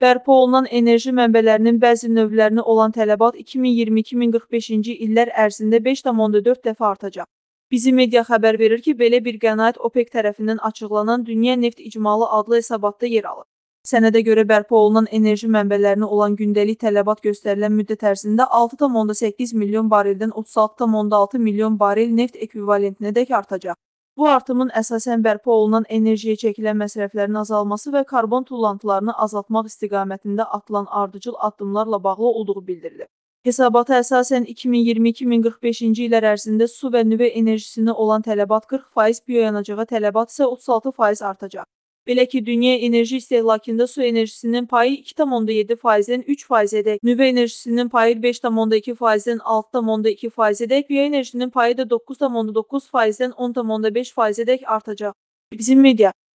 Bərpa olunan enerji mənbələrinin bəzi növlərinə olan tələbat 2020-2045-ci illər ərzində 5,4 dəfə artacaq. Bizi media xəbər verir ki, belə bir qənaət OPEC tərəfindən açıqlanan Dünya Neft İcmalı adlı hesabatda yer alır. Sənədə görə bərpa olunan enerji mənbələrinə olan gündəlik tələbat göstərilən müddət ərzində 6,8 milyon bareldən 36,6 milyon barel neft ekvivalentinədək artacaq. Bu artımın əsasən bərpa olunan enerjiyə çəkilən məsrəflərin azalması və karbon tullantılarını azaltmaq istiqamətində atılan ardıcıl addımlarla bağlı olduğu bildirilir. Hesabata əsasən 2020-2045-ci illər ərzində su və nüvə enerjisinə olan tələbat 40%, bioyanacağa tələbat isə 36% artacaq. Belə ki, dünya enerji istehlakında su enerjisinin payı 2,7%-dən 3%-ədək, nüvə enerjisinin payı 5,2%-dən 6,2%-ədək, bioenerjinin payı da 9,9%-dən 10,5%-ədək artacaq. Bizim media